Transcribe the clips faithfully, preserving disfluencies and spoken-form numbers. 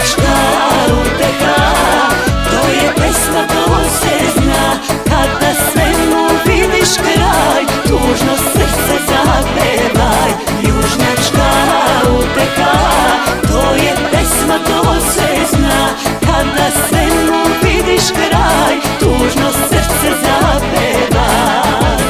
Južnjačka uteha, to je pesma, to se zna. Kada svemu vidiš kraj, tužno srce zapevaj. Južnjačka uteha, to je pesma, to se zna. Kada svemu vidiš kraj, tužno srce zapevaj.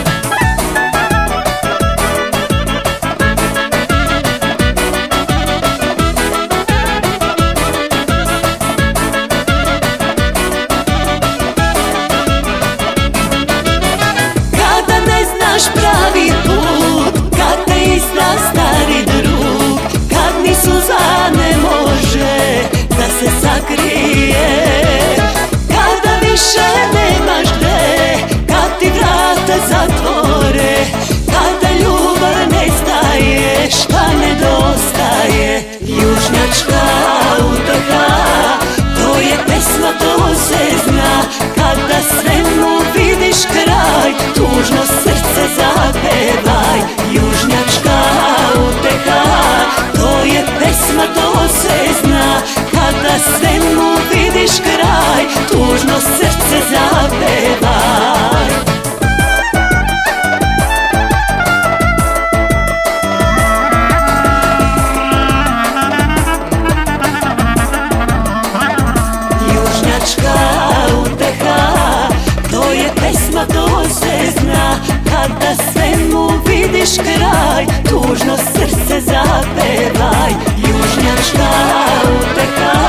Pravi put, kad te izda stari drug, kad ni suza ne može da se sakrije, kada više nemaš gde, kad ti vrata zatvore, kada ljubav nestaje, šta nedostaje. Južnjačka uteha, to je pesma, to se zna. Kada svemu vidiš kraj, tužno srce zapevaj. Južnjačka uteha, to je pesma, to se zna. Kada svemu vidiš kraj, tužno srce zapevaj. Južnjačka uteha, to je pesma, to se zna. Kada svemu vidiš kraj, tužno srce zapevaj. Južnjačka uteha,